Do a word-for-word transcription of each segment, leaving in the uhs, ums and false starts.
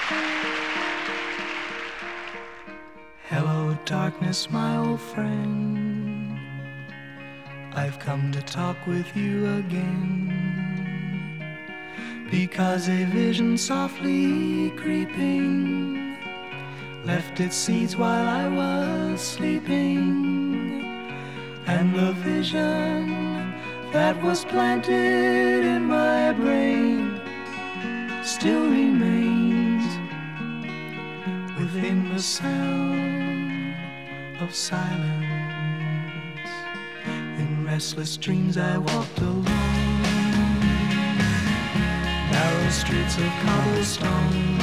Hello, darkness, my old friend. I've come to talk with you again, because a vision softly creeping left its seeds while I was sleeping, and the vision that was planted in my brain still remains within the sound of silence. In restless dreams I walked alone, narrow streets of cobblestone,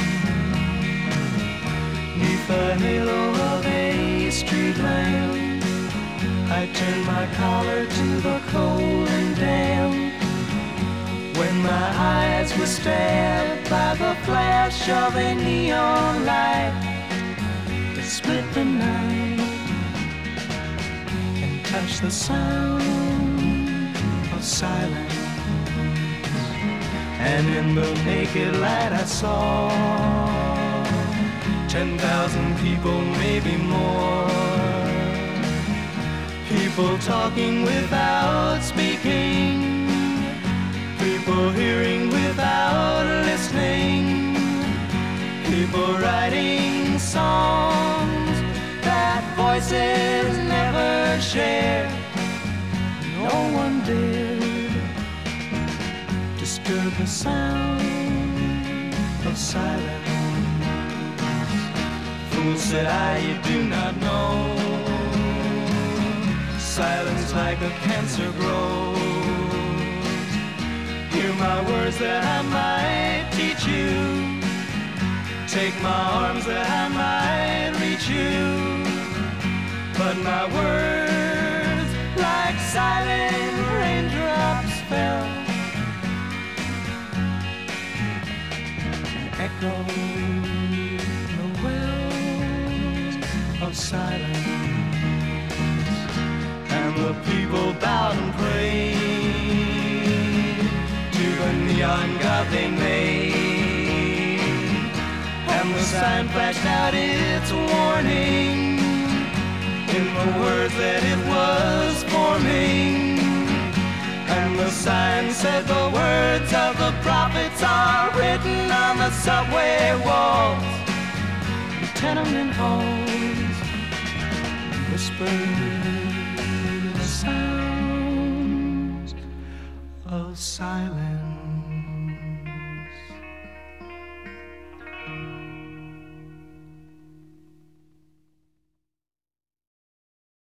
neath the halo of a street lamp. I turned my collar to the cold and damp, when my eyes were stabbed by the flash of a neon light that split the night and touched the sound of silence. And in the naked light I saw ten thousand people, maybe more, people talking without speaking, people hearing without listening, people writing songs that voices never shared. No one dared disturb the sound of silence. Fool, said I, you do not know, silence like a cancer grows. Hear my words that I might teach you, take my arms that I might reach you, but my words like silent raindrops fell and echoed the wells of silence. And the people bowed and prayed to the neon god they made, and the sign flashed out its warning in the words that it was forming. And the sign said the words of the prophets are written on the subway walls, the tenement halls, whispered the sounds of silence.